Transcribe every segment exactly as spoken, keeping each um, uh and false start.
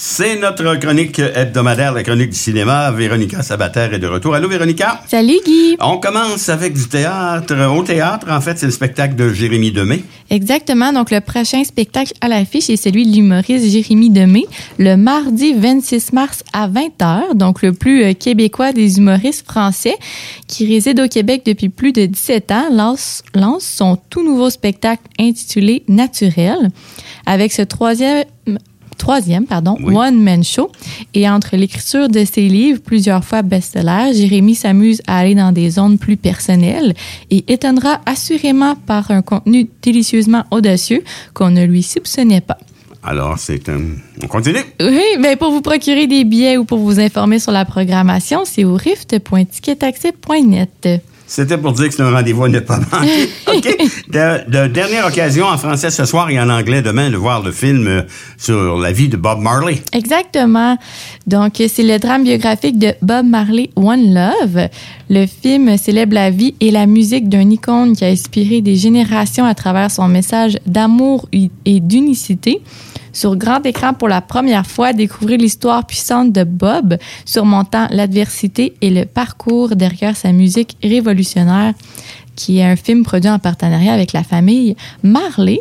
C'est notre chronique hebdomadaire, la chronique du cinéma. Véronica Sabater est de retour. Allô, Véronica? Salut, Guy. On commence avec du théâtre. Au théâtre, en fait, c'est le spectacle de Jérémy Demé. Exactement. Donc, le prochain spectacle à l'affiche est celui de l'humoriste Jérémy Demé, le mardi vingt-six mars à vingt heures. Donc, le plus euh, québécois des humoristes français qui réside au Québec depuis plus de dix-sept ans lance, lance son tout nouveau spectacle intitulé Naturel. Avec ce troisième... Troisième, pardon, oui. One-Man Show. Et entre l'écriture de ses livres, plusieurs fois best-sellers, Jérémy s'amuse à aller dans des zones plus personnelles et étonnera assurément par un contenu délicieusement audacieux qu'on ne lui soupçonnait pas. Alors, c'est un... On continue? Oui, mais pour vous procurer des billets ou pour vous informer sur la programmation, c'est au rift point ticket accès point net. C'était pour dire que c'est un rendez-vous à ne pas manquer. OK. De, de dernière occasion en français ce soir et en anglais demain de voir le film euh, sur la vie de Bob Marley. Exactement. Donc, c'est le drame biographique de Bob Marley, One Love. Le film célèbre la vie et la musique d'un icône qui a inspiré des générations à travers son message d'amour et d'unicité. Sur grand écran pour la première fois, découvrir l'histoire puissante de Bob, surmontant l'adversité et le parcours derrière sa musique révolutionnaire, qui est un film produit en partenariat avec la famille Marley.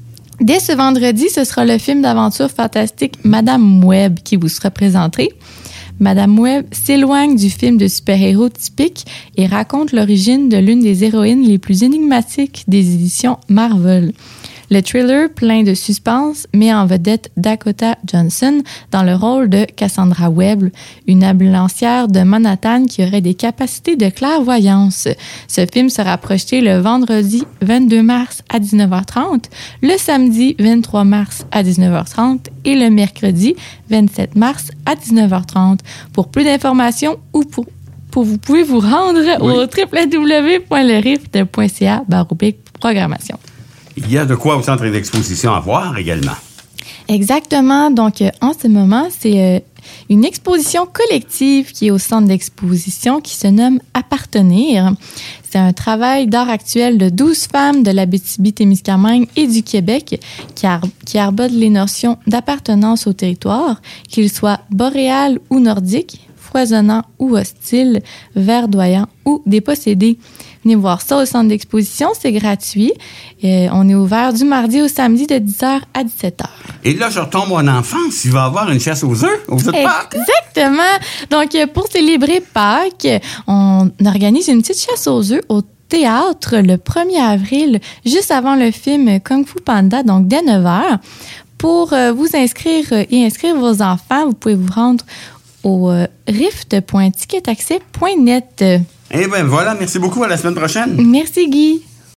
Dès ce vendredi, ce sera le film d'aventure fantastique Madame Web qui vous sera présenté. Madame Web s'éloigne du film de super-héros typique et raconte l'origine de l'une des héroïnes les plus énigmatiques des éditions Marvel. Le thriller, plein de suspense, met en vedette Dakota Johnson dans le rôle de Cassandra Webb, une ambulancière de Manhattan qui aurait des capacités de clairvoyance. Ce film sera projeté le vendredi vingt-deux mars à dix-neuf heures trente, le samedi vingt-trois mars à dix-neuf heures trente et le mercredi vingt-sept mars à dix-neuf heures trente. Pour plus d'informations ou pour Pour, vous pouvez vous rendre oui. au w w w point le rift point c a barre oblique programmation. Il y a de quoi au centre d'exposition à voir également. Exactement. Donc, euh, en ce moment, c'est euh, une exposition collective qui est au centre d'exposition qui se nomme Appartenir. C'est un travail d'art actuel de douze femmes de l'Abitibi-Témiscamingue et du Québec qui, ar- qui arbodent les notions d'appartenance au territoire, qu'ils soient boréal ou nordiques, foisonnant ou hostile, verdoyant ou dépossédé. Venez voir ça au centre d'exposition, c'est gratuit. Euh, on est ouvert du mardi au samedi de dix heures à dix-sept heures. Et là, je retombe en enfance, il va y avoir une chasse aux œufs, aux œufs de Pâques. Exactement. Donc, pour célébrer Pâques, on organise une petite chasse aux œufs au théâtre le premier avril, juste avant le film Kung Fu Panda, donc dès neuf heures. Pour euh, vous inscrire et inscrire vos enfants, vous pouvez vous rendre au euh, rift point ticket accès point net. Eh bien, voilà. Merci beaucoup. À la semaine prochaine. Merci, Guy.